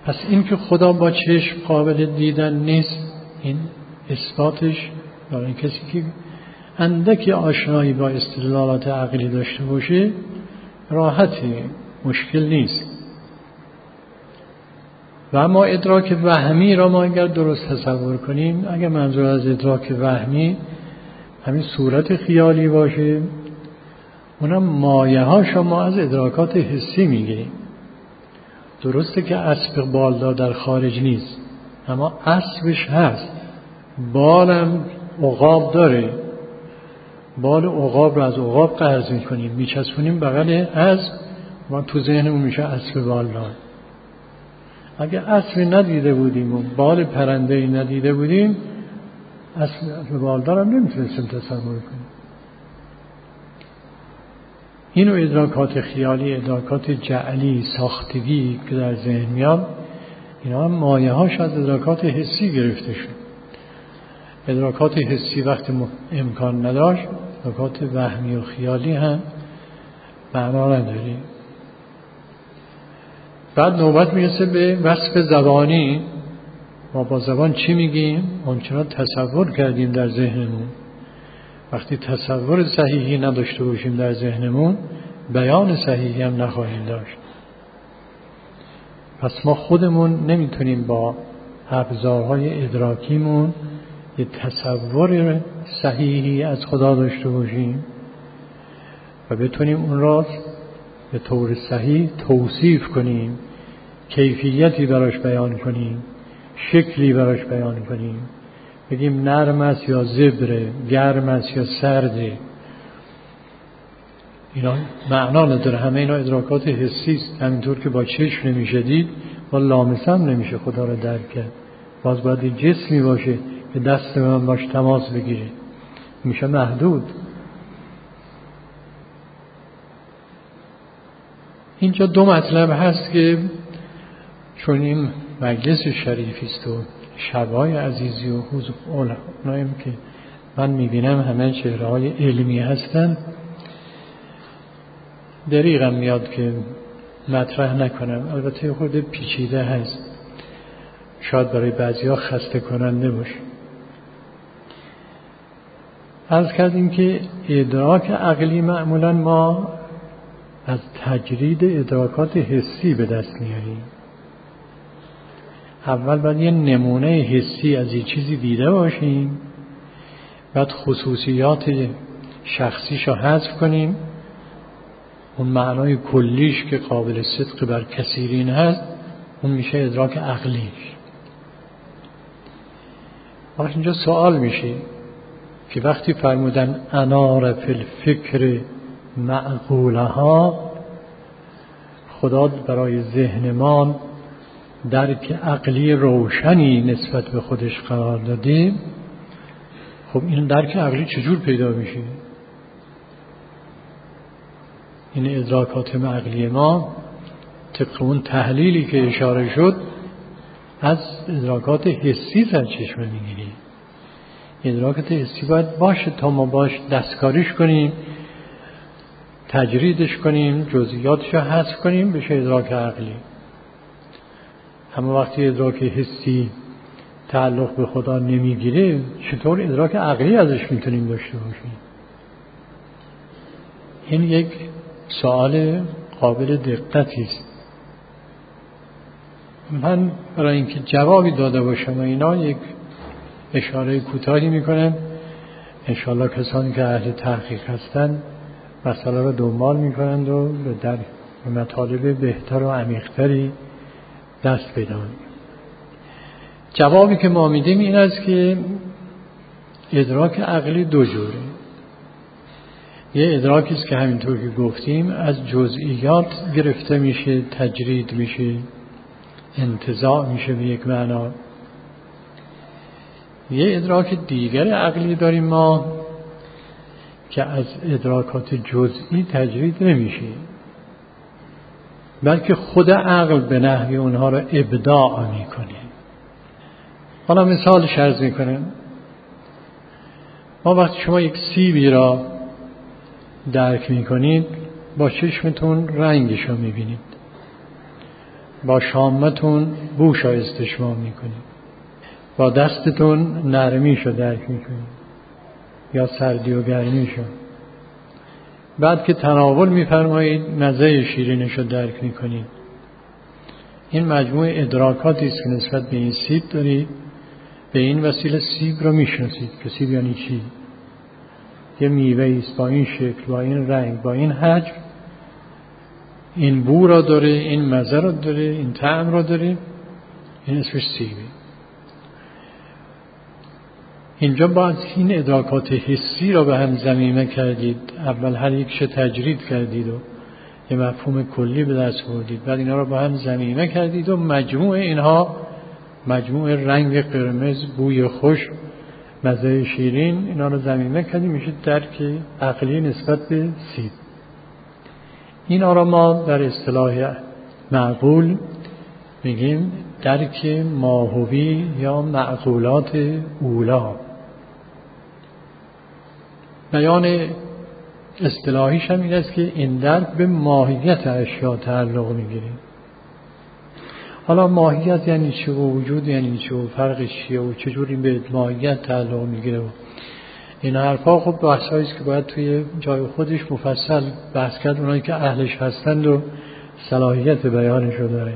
پس این که خدا با چشم قابل دیدن نیست، این اثباتش برای کسی که اندکی آشنایی با استدلالات عقلی داشته باشه راحته، مشکل نیست. و اما ادراک وهمی را ما اگر درست تصور کنیم، اگر منظور از ادراک وهمی همین صورت خیالی باشه، اونم مایه ها شما از ادراکات حسی میگیریم. درسته که اسب بالدار در خارج نیست، اما اسبش هست، بالم عقاب داره، بال عقاب رو از عقاب قرض میکنیم میچسبونیم بغل اسب، ما تو ذهنمون میشه اسب بالدار. اگه اسب ندیده بودیم و بال پرنده ندیده بودیم، اسب بالدار هم نمیتونستیم تصور کنیم. اینو ادراکات خیالی، ادراکات جعلی، ساختگی که در ذهن میاد، اینا هم مایه هاش از ادراکات حسی گرفته شد. ادراکات حسی وقتی امکان نداشت، ادراکات وهمی و خیالی هم معنا نداره. بعد نوبت میرسه به وصف زبانی. ما با زبان چی میگیم؟ آنچنان تصور کردیم در ذهنمون. وقتی تصور صحیحی نداشته باشیم در ذهنمون، بیان صحیحی هم نخواهیم داشت. پس ما خودمون نمیتونیم با ابزارهای ادراکیمون یه تصور صحیحی از خدا داشته باشیم و بتونیم اون را به طور صحیح توصیف کنیم، کیفیتی براش بیان کنیم، شکلی براش بیان کنیم، بگیم نرم است یا زبره، گرم است یا سرده. اینا معنا نداره، همه اینا ادراکات حسی است. همینطور که با چشم نمیشه دید، با لامسه هم نمیشه خدا رو درک کرد. باز باید یه جسمی باشه که دست من باش تماس بگیره، میشه محدود. اینجا دو مطلب هست که چون این مجلس شریفی است و شبای عزیزی و حضور اوناییم که من میبینم همه چهره‌های علمی هستن، دریغم میاد که مطرح نکنم. البته خود پیچیده هست، شاید برای بعضی‌ها خسته کننده باشه. عرض کردیم که ادراک عقلی معمولا ما از تجرید ادراکات حسی به دست میاریم. اول باید یه نمونه حسی از یه چیزی دیده باشیم، بعد خصوصیات شخصیش رو حذف کنیم، اون معنای کلیش که قابل صدق بر کثیرین هست، اون میشه ادراک عقلیش. وقتی اینجا سوال میشه که وقتی فرمودن انار فی الفکر معقولها، خدا برای ذهن ما درک عقلی روشنی نسبت به خودش قرار داده. خب این درک عقلی چجور پیدا میشه؟ این ادراکات عقلی ما طبق اون تحلیلی که اشاره شد از ادراکات حسی سرچشمه میگیری. ادراکات حسی باید باشه تا ما باش دستکاریش کنیم، تجریدش کنیم، جزئیاتش رو حذف کنیم، بشه ادراک عقلی. اما وقتی ادراک حسی تعلق به خدا نمیگیره، چطور ادراک عقلی ازش میتونیم داشته باشیم؟ این یک سوال قابل دقتی است. من برای اینکه جوابی داده باشم و اینا یک اشاره کوتاهی میکنم. انشاءالله کسانی که اهل تحقیق هستن مسئله رو دنبال میکنند و در مطالب بهتر و عمیق‌تری دست پیدا کنند. جوابی که ما میدیم این است که ادراک عقلی دو جوره. یه ادراکی است که همینطور که گفتیم از جزئیات گرفته میشه، تجرید میشه، انتزاع میشه به یک معنا. یه ادراک دیگر عقلی داریم ما که از ادراکات جزئی تجرید نمیشه، بلکه خود عقل به نحوی اونها را ابداع میکنه. حالا مثال عرض میکنم. ما وقتی شما یک سیبی را درک میکنید، با چشمتون رنگش رو میبینید. با شامتون بوش استشمام میکنید، با دستتون نرمیشو درک میکنید یا سردی و گرمیشو. بعد که تناول میفرمایید مزه شیرینشو درک میکنید. این مجموعه ادراکاتی است که نسبت به این سیب دارید. به این وسیله سیب رو میشناسید که سیب یعنی چی. یه میوه است با این شکل، با این رنگ، با این حجم، این بو را داره، این مزه را داره، این طعم را داره، این اسمش سیبه. اینجا باید این ادراکات حسی را به هم ضمیمه کردید. اول هر یکش تجرید کردید و یه مفهوم کلی به دست آوردید، بعد اینا را با هم ضمیمه کردید و مجموع اینها، مجموع رنگ قرمز، بوی خوش، مزه شیرین، اینا را ضمیمه کردید، میشه درک عقلی نسبت به سیب. اینا را ما در اصطلاح معقول میگیم درک ماهوی یا معقولات اولا. بیان اصطلاحیش هم این است که این درک به ماهیت اشیا تعلق میگیره. حالا ماهیت یعنی چه و وجود یعنی چه و فرقش چیه و چجوری به ماهیت تعلق میگیره و این حرفا خب بحثایی است که باید توی جای خودش مفصل بحث کرد، اونایی که اهلش هستند و صلاحیت بیانش رو دارن.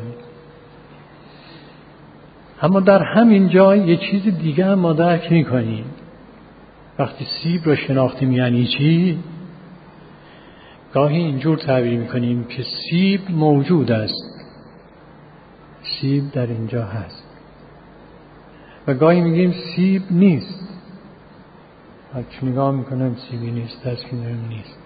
اما در همین جای یه چیز دیگه هم ما درک می‌کنیم. وقتی سیب رو شناختیم یعنی چی؟ گاهی اینجور تعبیر می‌کنیم که سیب موجود است، سیب در اینجا هست، و گاهی میگیم سیب نیست. هرچی نگاه میکنم سیبی نیست، دست می‌دارم نیست.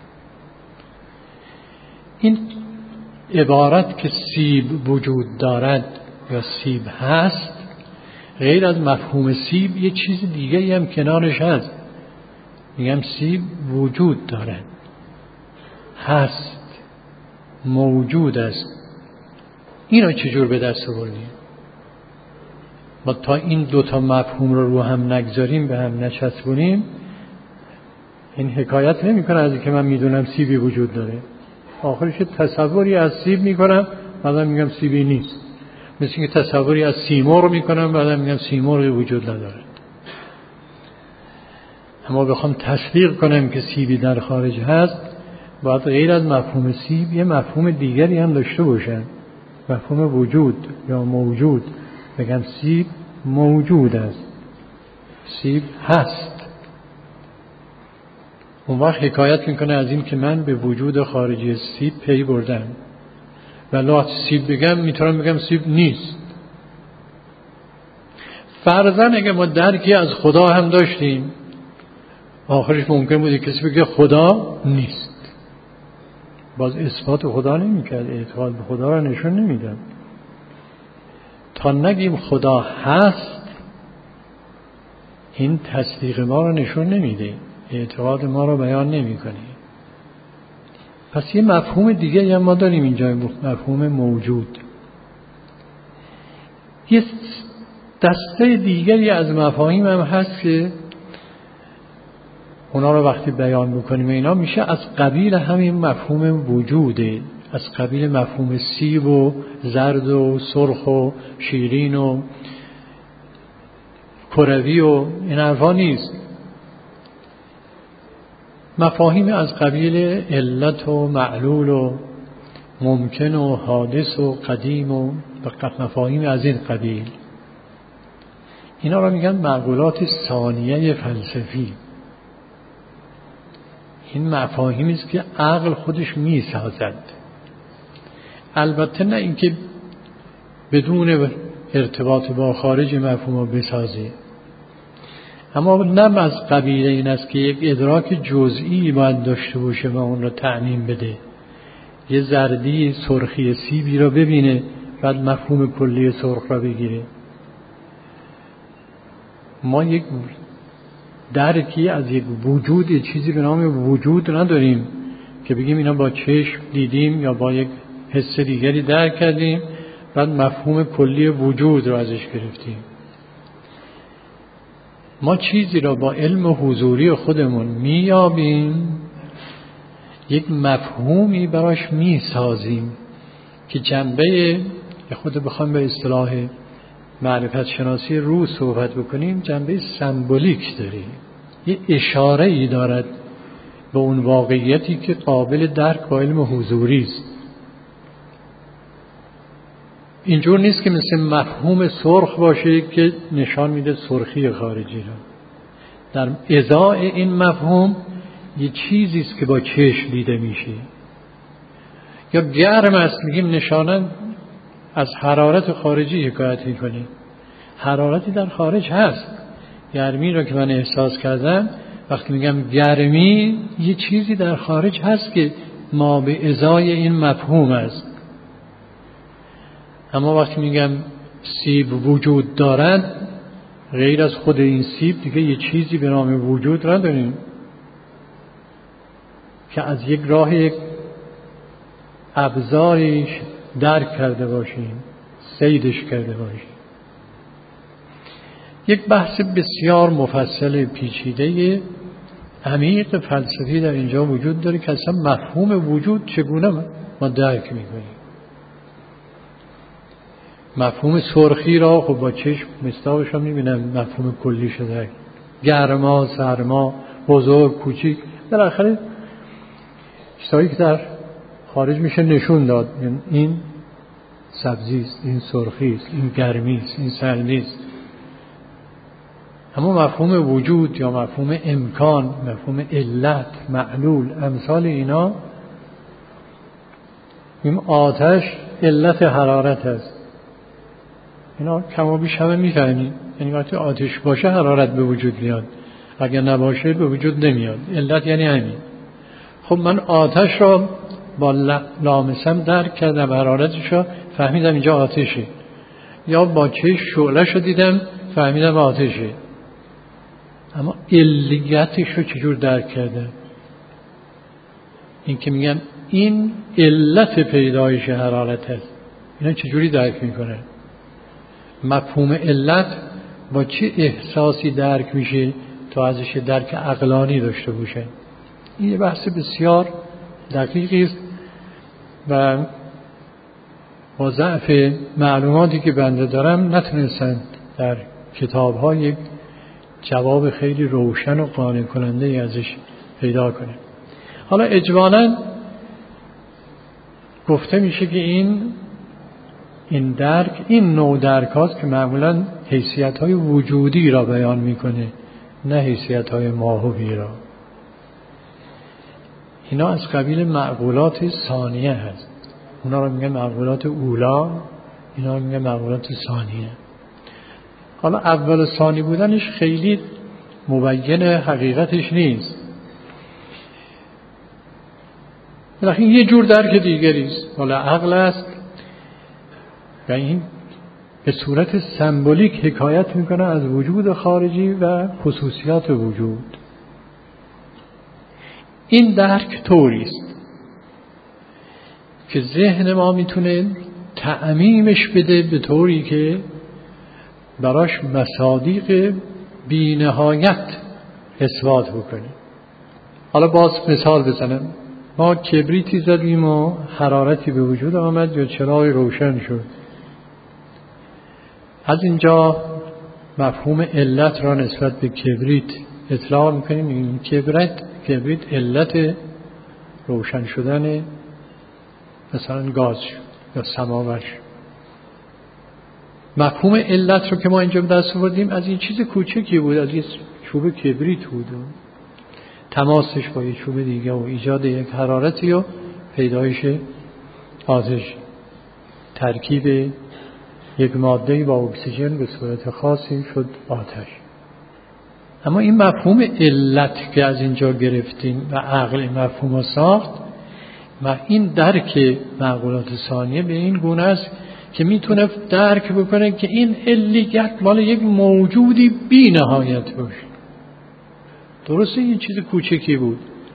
این عبارت که سیب وجود دارد یا سیب هست، غیر از مفهوم سیب یه چیز دیگه هم کنارش هست. میگم سیب وجود دارد، هست، موجود است. اینو چجور به دست آوردیم؟ ما تا این دوتا مفهوم رو هم نگذاریم، به هم نچسبونیم، این حکایت نمی کنه از اینکه من میدونم سیبی وجود داره. آخرش تصوری از سیب میکنم، بعدم میگم سیبی نیست. مثل که تصوری از سیمرغ میکنم، بعدم میگم سیمرغی وجود نداره. اما بخوام تصدیق کنم که سیبی در خارج هست، باید غیر از مفهوم سیب یه مفهوم دیگری هم داشته باشن، مفهوم وجود یا موجود. بگم سیب موجود است، سیب هست. اون وقت حکایت میکنه از این که من به وجود خارجی سیب پی بردم، ولی سیب بگم میتونم بگم سیب نیست. فرضاً اگه ما درکی از خدا هم داشتیم، آخرش ممکن بوده کسی بگه خدا نیست، باز اثبات خدا نمیکرد، اعتقاد به خدا را نشون نمیداد. تا نگیم خدا هست، این تصدیق ما را نشون نمیده، اعتقاد ما را بیان نمیکنه. پس یه مفهوم دیگه هم ما داریم اینجا، مفهوم موجود. یه دسته دیگری از مفاهیم هم هست که اونا رو وقتی بیان بکنیم اینا میشه از قبیل همین مفهوم وجوده، از قبیل مفهوم سیب و زرد و سرخ و شیرین و کروی و این حرفا نیست. مفاهیم از قبیل علت و معلول و ممکن و حادث و قدیم و مفاهیم از این قبیل، اینا رو میگن معقولات ثانیه فلسفی. این مفاهیمی است که عقل خودش میسازد، البته نه اینکه بدون ارتباط با خارج مفهوم بسازه، اما نه از قبیل این است که یک ادراک جزئی باید داشته باشه و اون را تعمیم بده. یه زردی سرخی سیبی را ببینه بعد مفهوم کلی سرخ را بگیره. ما یک درکی از یک وجود، یک چیزی به نام وجود نداریم که بگیم اینا با چشم دیدیم یا با یک حس دیگری درک کردیم بعد مفهوم کلی وجود را ازش گرفتیم. ما چیزی را با علم حضوری خودمون میابیم، یک مفهومی براش میسازیم که جنبه که خود بخوام به اصطلاح معرفت شناسی روح صحبت بکنیم، جنبه سمبولیک داره، یه اشاره ای دارد به اون واقعیتی که قابل درک با علم حضوری است. اینجور نیست که مثل مفهوم سرخ باشه که نشان میده سرخی خارجی را. در ازای این مفهوم یه چیزی است که با چشم دیده میشه. یا گرم است میگیم نشانه از حرارت خارجی حکایت میکنیم. حرارتی در خارج هست. گرمی را که من احساس کردم، وقتی میگم گرمی، یه چیزی در خارج هست که ما به ازای این مفهوم است. اما وقتی میگم سیب وجود دارد، غیر از خود این سیب دیگه یه چیزی به نام وجود را داریم که از یک راه یک ابزاریش درک کرده باشیم، صیدش کرده باشیم. یک بحث بسیار مفصل پیچیده عمیق فلسفی در اینجا وجود داره که اصلا مفهوم وجود چگونه ما درک میکنیم. مفهوم سرخی را خب با چشم مستاقش هم میبینم، مفهوم کلی شده، گرما، سرما، بزرگ، کوچیک، بالاخره چیزهایی که در خارج میشه نشون داد. این سبزی است، این سرخی است، این گرمی است، این سردی است. اما مفهوم وجود یا مفهوم امکان، مفهوم علت، معلول، امثال اینا، این آتش علت حرارت است. اینا کم و بیش همه میفهمیم. یعنی وقتی آتش باشه حرارت به وجود میاد، اگر نباشه به وجود نمیاد. علت یعنی همین. خب من آتش را با لامسم درک کردم، حرارتش را فهمیدم اینجا آتشه، یا با چشم شعله‌ش رو دیدم فهمیدم آتشه. اما علیتش رو چجور درک کردم؟ این که میگن این علت پیدایش حرارت است، اینا چجوری درک میکنه؟ مفهوم علت با چه احساسی درک میشه تا ازش درک عقلانی داشته باشه؟ این یه بحث بسیار دقیقی است و با ضعف معلوماتی که بنده دارم نتونستم در کتاب‌ها یک جواب خیلی روشن و قانع کننده ای ازش پیدا کنیم. حالا اجمالاً گفته میشه که این درک، این نوع درک هاست که معمولاً حیثیت‌های وجودی را بیان میکنه، نه حیثیت‌های ماهوی را. اینا از قبیل معقولات ثانیه هست. اونا رو میگن معقولات اولا، اینا رو میگن معقولات ثانیه. حالا اول ثانی بودنش خیلی مبین حقیقتش نیست. ولی یه جور درک دیگری است. حالا عقل است و این به صورت سمبولیک حکایت میکنه از وجود خارجی و خصوصیات وجود. این درک طوری است که ذهن ما میتونه تعمیمش بده به طوری که براش مصادیق بی نهایت اثبات بکنه. حالا باز مثال بزنم. ما کبریتی زدیم و حرارتی به وجود آمد یا چراغ روشن شد. از اینجا مفهوم علت را نسبت به کبریت اطلاق میکنیم. این کبریت علت روشن شدن مثلا گاز یا سماور. مفهوم علت رو که ما اینجا به دست آوردیم از این چیز کوچکی بود، از یه چوب کبریت بود، تماسش با یه چوب دیگه و ایجاد یک حرارتی و پیدایش آتش، ترکیب یک ماده با اکسیژن به صورت خاصی شد آتش. اما این مفهوم علت که از اینجا گرفتیم و عقل این مفهوم رو ساخت و این درک معقولات ثانیه به این گونه است که میتونه درک بکنه که این علیت مال یک موجودی بی نهایت باشه. درسته یه چیز کوچکی بود،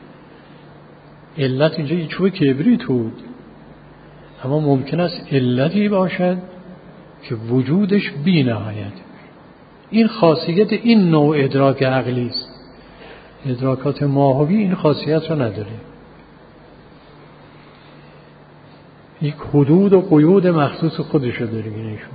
علت اینجا یه چوب کبریت بود، اما ممکن است علتی باشد که وجودش بی نهایت. این خاصیت این نوع ادراک عقلی است. ادراکات ماهوی این خاصیت رو نداره. یک حدود و قیود مخصوص خودشو داره ایشون.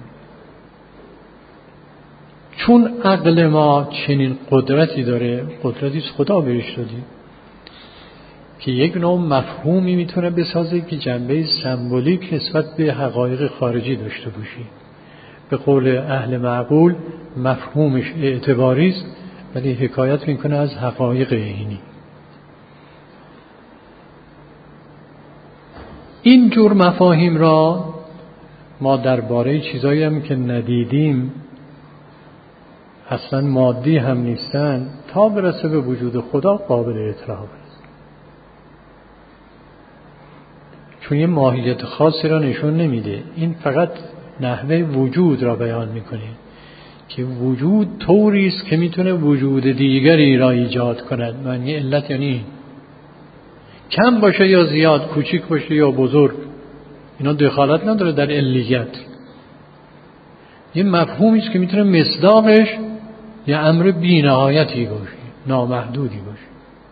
چون عقل ما چنین قدرتی داره، قدرتی خدا بهش داده که یک نوع مفهومی میتونه بسازه که جنبه سمبولیک نسبت به حقایق خارجی داشته باشه. به قول اهل معقول مفهومش اعتباری است ولی حکایت میکنه از حقایق عینی. این جور مفاهیم را ما درباره چیزایی هم که ندیدیم، اصلا مادی هم نیستن، تا برسه به وجود خدا قابل اعتراف است. چون یه ماهیت خاصی را نشون نمیده. این فقط نحوه وجود را بیان میکنه که وجود طوری است که میتونه وجود دیگری را ایجاد کند. معنی علت یعنی کم باشه یا زیاد، کوچیک باشه یا بزرگ، اینا دخالت نداره در علیت. یه مفهومی است که میتونه مصداقش یه امر بی‌نهایتی باشه، نامحدودی باشه.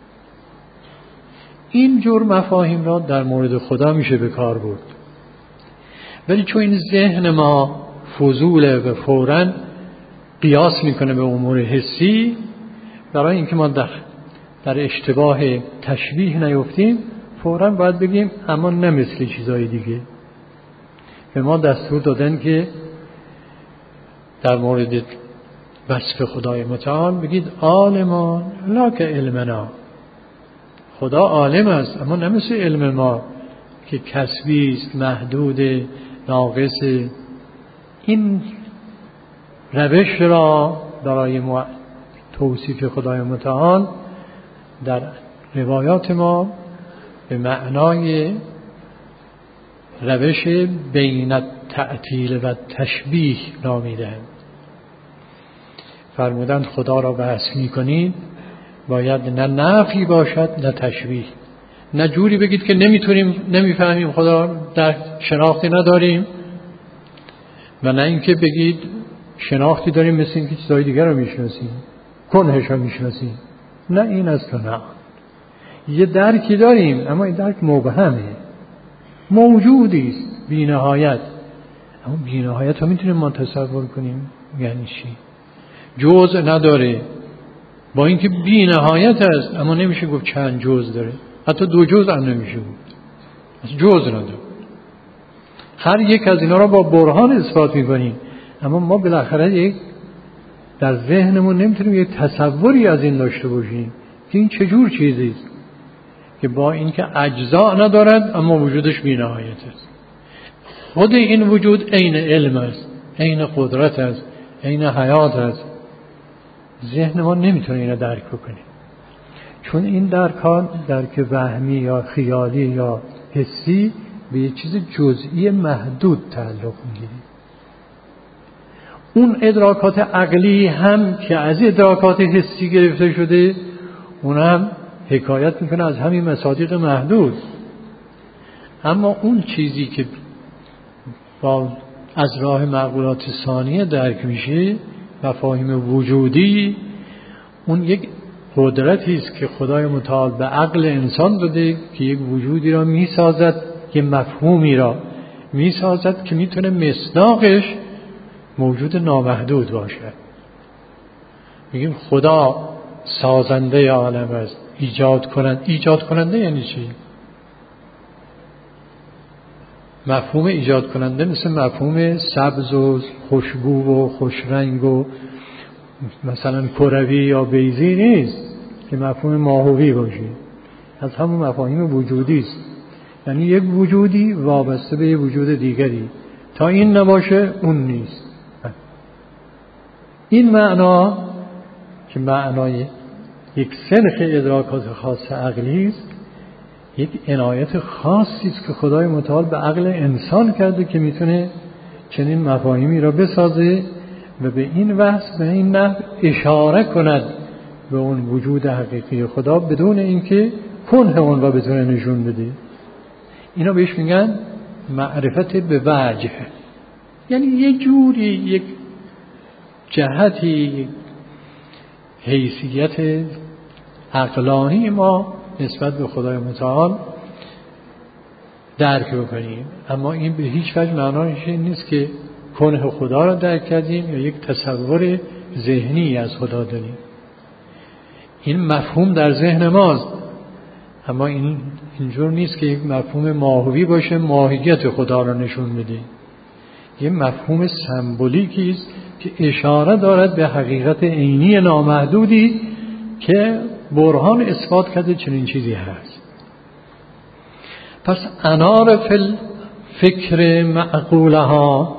این جور مفاهیم را در مورد خدا میشه به کار برد. ولی چون این ذهن ما فضوله و فوراً قیاس میکنه به امور حسی، برای اینکه ما در اشتباه تشبیه نیفتیم فوراً باید بگیم اما نه مثل چیزای دیگه. به ما دستور دادن که در مورد وصف خدای متعال بگید عالمان لا که علمنا. خدا عالم است اما نه مثل علم ما که کسبی است، محدود، ناقص. این روش را برای توصیف خدای متعال در روایات ما به معنای روش بین التعطیل و تشبیه نامیدند. فرمودند خدا را بحث می‌کنید باید نه نفی باشد نه تشبیه. نه جوری بگید که نمیفهمیم خدا، در شناختی نداریم، و نه اینکه بگید شناختی داریم مثل اینکه چیزای دیگر رو میشناسیم، کنهش رو میشناسیم. نه این است و نه. یه درکی داریم اما این درک مبهمه، موجودی است بی نهایت، اما بی نهایت رو میتونیم ما تصور کنیم یعنی چی؟ جزء نداره، با اینکه بی نهایت است اما نمیشه گفت چند جزء داره، حتی 2 جزء هم نمیشه گفت، جزء نداره. هر یک از اینا را با برهان اثبات میکنیم اما ما بالاخره در ذهنمون نمیتونیم یک تصوری از این داشته باشیم که این چجور چیزی است که با اینکه اجزا ندارد اما وجودش بی نهایت است. خود این وجود عین علم است، عین قدرت است، عین حیات است. ذهن ما نمیتونه اینو درک بکنه، چون این درک وهمی یا خیالی یا حسی به یه چیز جزئی محدود تعلق میگیره. اون ادراکات عقلی هم که از ادراکات حسی گرفته شده، اون هم حکایت میکنه از همین مصادیق محدود. اما اون چیزی که از راه معقولات ثانیه درک میشه، مفاهیم وجودی، اون یک قدرتی است که خدای متعال به عقل انسان داده که یک وجودی را میسازد، یک مفهومی را میسازد که میتونه مصداقش موجود نامحدود باشد. میگیم خدا سازنده عالم است، ایجاد کننده یعنی چی؟ مفهوم ایجاد کننده مثل مفهوم سبز و خوشبو و خوشرنگ و مثلا کروی یا بیضی نیست که مفهوم ماهوی باشه، از همون مفاهیم وجودی است. یعنی یک وجودی وابسته به یک وجود دیگری، تا این نباشه اون نیست. این معنا که معنای یک سنخ ادراکات خاص عقلی است، یک عنایت خاصی است که خدای متعال به عقل انسان کرده که میتونه چنین مفاهیمی را بسازه و به این وصف، به این نحو اشاره کند به اون وجود حقیقی خدا بدون اینکه کنه اون را بتونه نشون بده. اینا بهش میگن معرفت به وجه، یعنی یک جوری، یک جهتی، حیثیت عقلانی ما نسبت به خدای متعال درک بکنیم. اما این به هیچ وجه معناش این نیست که کنه خدا را درک کردیم یا یک تصور ذهنی از خدا داریم. این مفهوم در ذهن ماست، اما اینجور نیست که یک مفهوم ماهوی باشه ماهیت خدا را نشون بده. یه مفهوم سمبولیکی است که اشاره دارد به حقیقت عینی نامحدودی که برهان اثبات کرده چنین چیزی هست. پس انار فی فکر معقولها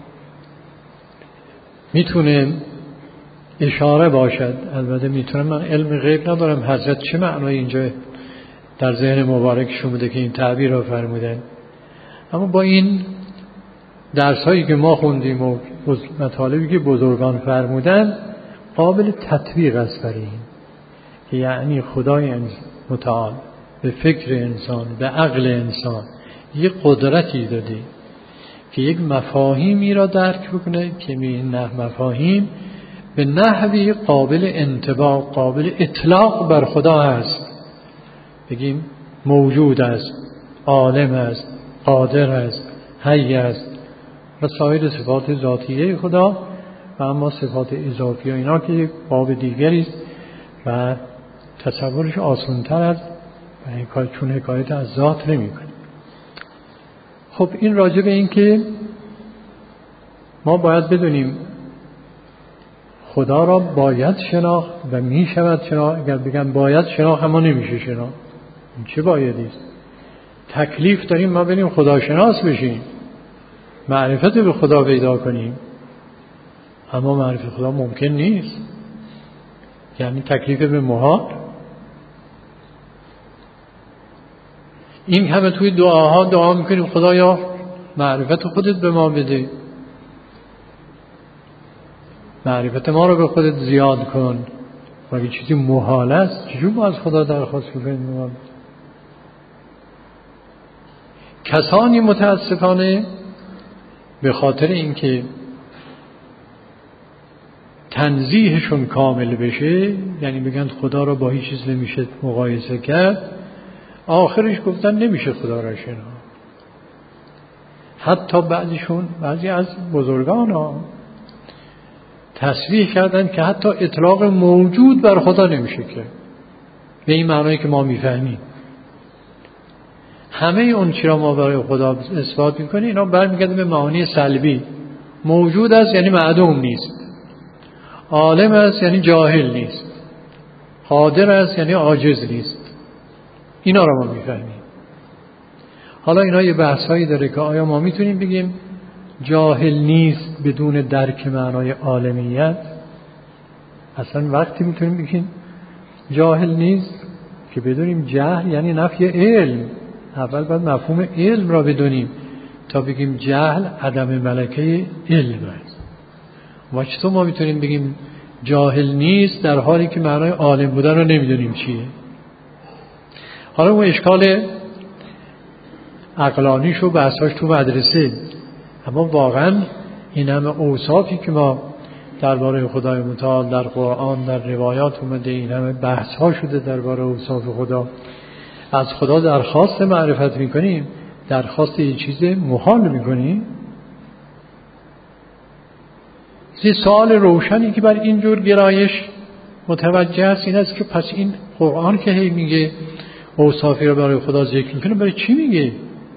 میتونه اشاره باشد. البته میتونم، من علم غیب ندارم حضرت چه معنای اینجا در ذهن مبارکشون بوده که این تعبیر را فرمودن، اما با این درس هایی که ما خوندیم و مطالبی که بزرگان فرمودن قابل تطبیق است برای این که یعنی خدای متعال به فکر انسان، به عقل انسان یک قدرتی داده که یک مفاهیمی را درک بکنه که این مفاهیم به نحوی قابل انطباق، قابل اطلاق بر خدا هست. بگیم موجود است، عالم است، قادر است، حی است و سایر صفات ذاتیه خدا، و اما صفات اضافی و اینا که یک باب دیگری است و تصورش آسان‌تر است و چون حکایت از ذات نمی‌کنه. خب این راجع به این که ما باید بدونیم خدا را باید شناخت و می شود شناخت. اگر بگم باید شناخت اما نمیشه شناخت، این چه بایدی است؟ تکلیف داریم ما بریم خدا شناس بشیم، معرفت به خدا پیدا کنیم، اما معرفت خدا ممکن نیست. یعنی تکلیف به محال. این همه توی دعاها دعا میکنیم خدایا معرفت خودت به ما بده، معرفت ما رو به خودت زیاد کن. و اگه چیزی محال است چجور ما از خدا درخواست کنیم؟ کسانی متاسفانه به خاطر اینکه تنزیهشون کامل بشه، یعنی بگن خدا را با هیچ چیز نمیشه مقایسه کرد، آخرش گفتن نمیشه خدا را شناخت. حتی بعضی از بزرگان ها تصریح کردن که حتی اطلاق موجود بر خدا نمیشه کرد به این معنایی که ما میفهمیم. همه اون چی را ما برای خدا اثبات میکنیم اینا برمیگرده به معانی سلبی. موجود است یعنی معدوم نیست، عالم است یعنی جاهل نیست، قادر است یعنی عاجز نیست. اینا را ما میفهمیم. حالا اینا یه بحثایی داره که آیا ما میتونیم بگیم جاهل نیست بدون درک معنای عالمیت؟ اصلا وقتی میتونیم بگیم جاهل نیست که بدونیم جهل یعنی نفی علم. اول باید مفهوم علم را بدونیم تا بگیم جهل عدم ملکه علم است. و چطور ما میتونیم بگیم جاهل نیست در حالی که معنای عالم بودن رو نمیدونیم چیه؟ حالا اون اشکال عقلانیش و بحثاش تو مدرسه، اما واقعا این همه اوصافی که ما درباره خدای متعال در قرآن در روایات اومده، این همه بحث ها شده درباره اوصاف خدا، از خدا درخواست معرفت میکنیم، درخواست یه چیز محال میکنیم. یه سوال روشنی که بر اینجور گرایش متوجه است این است که پس این قرآن که هی میگه اوصافی رو برای خدا ذکر میکنه، برای چی میگه؟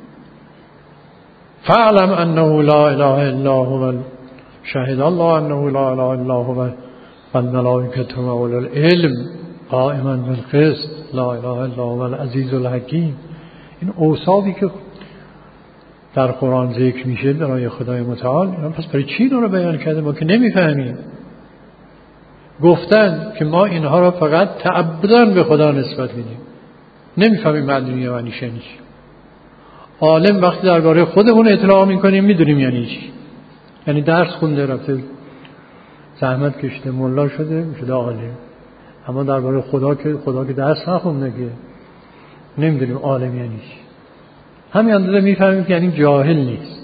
فعلم انه لا اله الا هو شهد الله انه لا اله الا هو والملائکة و اولو العلم قائما بالقسط لا اله الا هو العزیز الحکیم. این اوصافی که در قرآن ذکر میشه برای خدای متعال، پس برای چی اینا رو بیان کرده؟ ما که نمیفهمیم. گفتن که ما اینها رو فقط تعبداً به خدا نسبت میدیم، نمیفهمیم معنی و معنیش یعنی چی. عالم وقتی درباره خودمون اطلاع میکنیم میدونیم یعنی چی. یعنی درس خونده رفته زحمت کشته ملا شده عالم، اما درباره خدا که درس نخونده که نمیدونیم عالم یعنی چی. همین اندازه میفهمیم که یعنی جاهل نیست.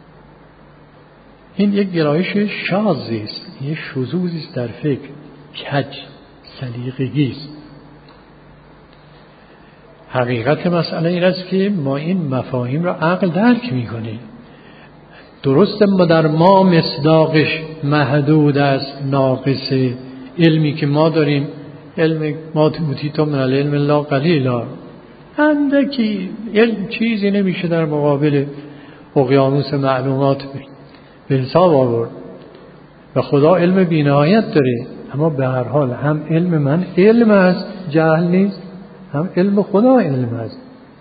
این یک گرایش شاذی است، یک شذوذی است در فکر، کج، سلیقگی است. حقیقت مسئله این است که ما این مفاهیم را عقل درک میکنه. درسته ما در ما مصداقش محدود است، ناقص. علمی که ما داریم، علم ما اوتیتم من العلم الا قلیلا، اندکی علم چیزی نمیشه در مقابل اقیانوس معلومات به حساب آورد و خدا علم بی‌نهایت داره. اما به هر حال هم علم من علم است، جهل نیست، هم علم خدا علم است.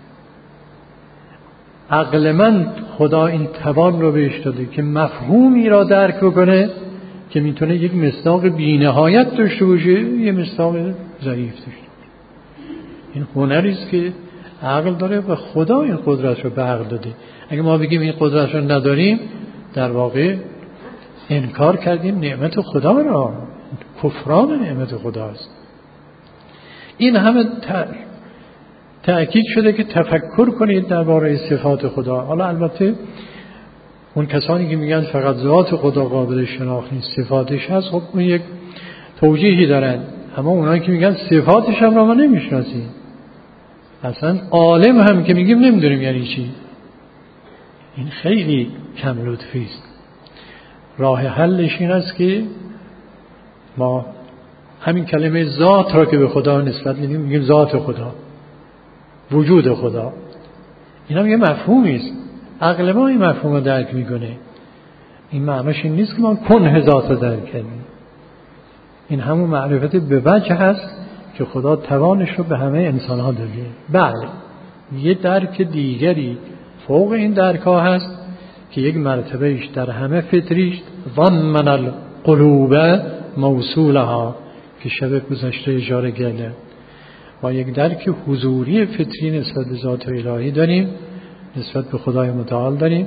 عقل من خدا این توان رو بهش داده که مفهومی را درک بکنه که میتونه یک مصداق بی‌نهایت داشته باشه، یه مصداق ضعیف داشته باشه. این هنری است که عقل داره و خدا این قدرت رو به عقل داده. اگه ما بگیم این قدرت رو نداریم، در واقع انکار کردیم نعمت خدا را، کفران نعمت خداست. این همه تأکید شده که تفکر کنید درباره صفات خدا. حالا البته اون کسانی که میگن فقط ذات خدا قابل شناخت نیست، صفاتش هست، خب اون یک توجیهی دارن. اما اونایی که میگن صفاتش هم را ما نمیشناسیم، اصلا عالم هم که میگیم نمیدونیم یعنی چی، این خیلی کم لطفی است. راه حلش این است که ما همین کلمه ذات را که به خدا نسبت میدیم میگیم ذات خدا، وجود خدا. این هم یه مفهومی است، عقل ما این مفهوم رو درک میکنه. این معنیش این نیست که ما کنه ذات رو درک کنیم. این همون معرفت به وجه هست که خدا توانش رو به همه انسان ها داده. بله، یه درک دیگری فوق این درک ها هست که یک مرتبهش در همه فطریش ضمن القلوب موصولها که شب گذشته اشاره کرده، و یک درک حضوری فطری نسبت به ذات الهی داریم، نسبت به خدای متعال داریم.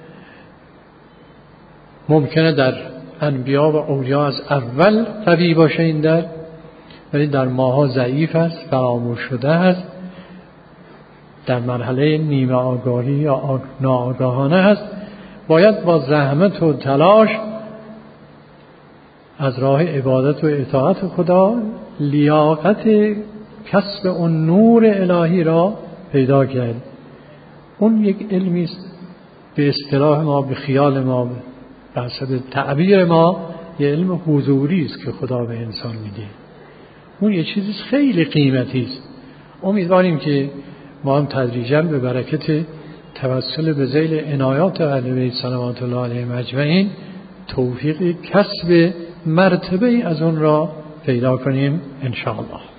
ممکنه در انبیا و اولیا از اول قوی باشه این درک، ولی در ماها ضعیف است، فراموش شده است، در مرحله نیمه آگاهی یا ناآگاهانه است. باید با زحمت و تلاش از راه عبادت و اطاعت خدا لیاقت کسب اون نور الهی را پیدا کرد. اون یک علمی است به اصطلاح ما، به خیال ما، به حسب تعبیر ما یه علم حضوری است که خدا به انسان میده. اون یه چیزی خیلی قیمتی است. امیدواریم که ما هم تدریجاً به برکت توسل به ذیل عنایات اهل بیت صلوات الله علیهم اجمعین توفیق کسب مرتبه از اون را پیدا کنیم ان شاء الله.